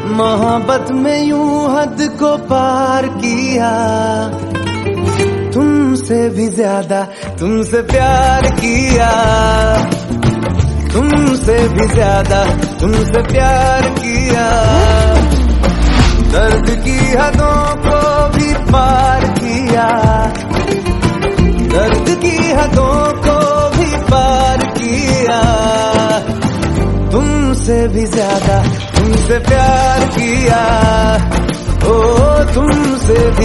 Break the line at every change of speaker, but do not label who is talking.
मोहब्बत में यूं हद को पार किया, तुमसे भी ज्यादा तुमसे प्यार किया, तुमसे भी ज्यादा तुमसे प्यार किया। दर्द की हदों को भी पार किया, दर्द की हदों को भी पार किया, तुमसे भी ज्यादा तुमसे प्यार किया, ओ तुमसे भी